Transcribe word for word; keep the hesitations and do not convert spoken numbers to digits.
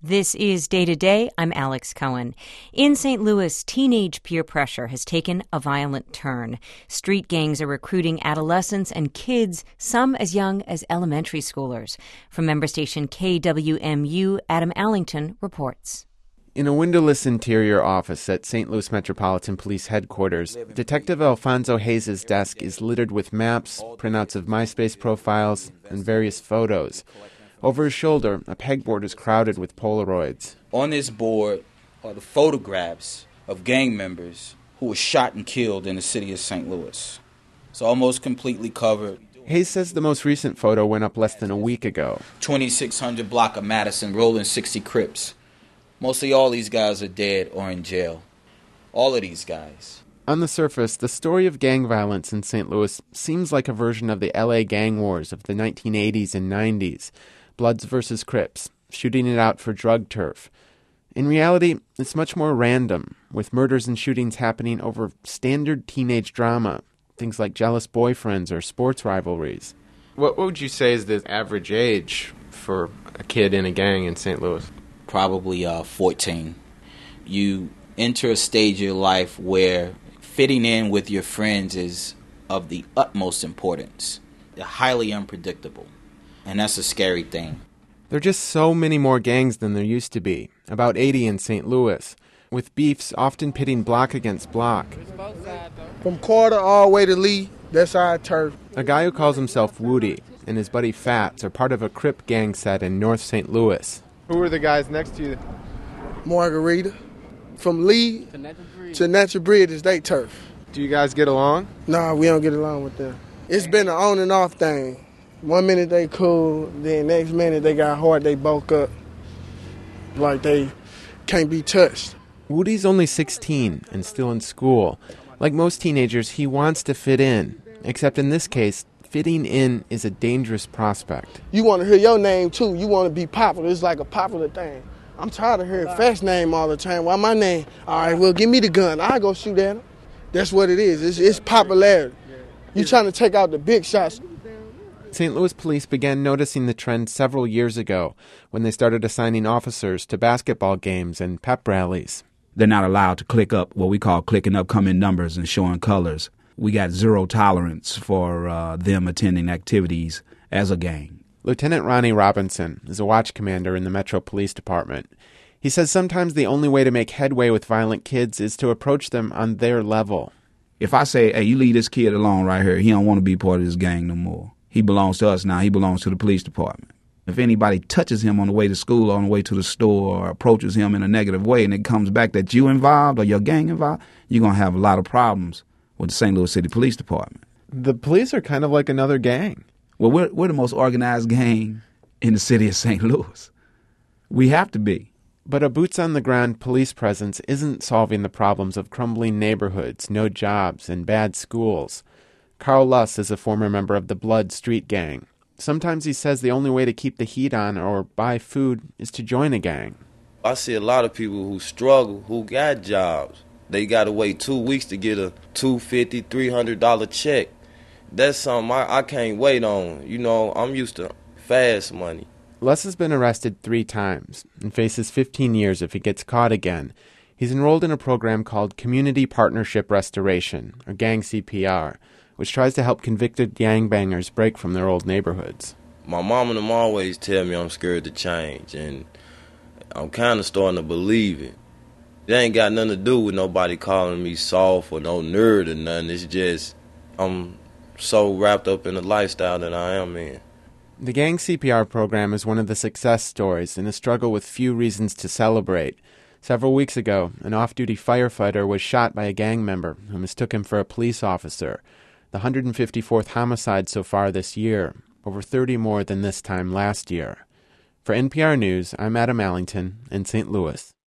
This is Day to Day. I'm Alex Cohen. In Saint Louis, teenage peer pressure has taken a violent turn. Street gangs are recruiting adolescents and kids, some as young as elementary schoolers. From member station K W M U, Adam Allington reports. In a windowless interior office at Saint Louis Metropolitan Police Headquarters, Detective Alfonso Hayes' desk is littered with maps, printouts of MySpace profiles, and various photos. Over his shoulder, a pegboard is crowded with Polaroids. On this board are the photographs of gang members who were shot and killed in the city of Saint Louis. It's almost completely covered. Hayes says the most recent photo went up less than a week ago. twenty-six hundred block of Madison, rolling sixty Crips. Mostly all these guys are dead or in jail. All of these guys. On the surface, the story of gang violence in Saint Louis seems like a version of the L A gang wars of the nineteen eighties and nineties. Bloods versus Crips, shooting it out for drug turf. In reality, it's much more random, with murders and shootings happening over standard teenage drama, things like jealous boyfriends or sports rivalries. What, what would you say is the average age for a kid in a gang in Saint Louis? Probably uh, fourteen. You enter a stage of your life where fitting in with your friends is of the utmost importance. They're highly unpredictable. And that's a scary thing. There are just so many more gangs than there used to be, about eighty in Saint Louis, with beefs often pitting block against block. From Carter all the way to Lee, that's our turf. A guy who calls himself Woody and his buddy Fats are part of a Crip gang set in North Saint Louis. Who are the guys next to you? Margarita. From Lee to Natural Bridge is they turf. Do you guys get along? Nah, we don't get along with them. It's been an on and off thing. One minute they cool, then next minute they got hard, they bulk up like they can't be touched. Woody's only sixteen and still in school. Like most teenagers, he wants to fit in, except in this case, fitting in is a dangerous prospect. You want to hear your name too, you want to be popular, it's like a popular thing. I'm tired of hearing Fast name all the time. Why my name? All right, well, give me the gun, I'll go shoot at him. That's what it is, it's, it's popularity. You're trying to take out the big shots. Saint Louis police began noticing the trend several years ago when they started assigning officers to basketball games and pep rallies. They're not allowed to click up what we call clicking up come in numbers and showing colors. We got zero tolerance for uh, them attending activities as a gang. Lieutenant Ronnie Robinson is a watch commander in the Metro Police Department. He says sometimes the only way to make headway with violent kids is to approach them on their level. If I say, hey, you leave this kid alone right here, he don't want to be part of this gang no more. He belongs to us now. He belongs to the police department. If anybody touches him on the way to school or on the way to the store or approaches him in a negative way and it comes back that you involved or your gang involved, you're going to have a lot of problems with the Saint Louis City Police Department. The police are kind of like another gang. Well, we're, we're the most organized gang in the city of Saint Louis. We have to be. But a boots-on-the-ground police presence isn't solving the problems of crumbling neighborhoods, no jobs, and bad schools. Carl Luss is a former member of the Blood Street Gang. Sometimes he says the only way to keep the heat on or buy food is to join a gang. I see a lot of people who struggle, who got jobs. They got to wait two weeks to get a two hundred fifty dollars, three hundred dollars check. That's something I, I can't wait on. You know, I'm used to fast money. Luss has been arrested three times and faces fifteen years if he gets caught again. He's enrolled in a program called Community Partnership Restoration, or Gang C P R, which tries to help convicted gangbangers break from their old neighborhoods. My mom and them always tell me I'm scared to change, and I'm kind of starting to believe it. It ain't got nothing to do with nobody calling me soft or no nerd or nothing. It's just I'm so wrapped up in the lifestyle that I am in. The Gang C P R program is one of the success stories in a struggle with few reasons to celebrate. Several weeks ago, an off-duty firefighter was shot by a gang member who mistook him for a police officer. The one hundred fifty-fourth homicide so far this year, over thirty more than this time last year. For N P R News, I'm Adam Allington in Saint Louis.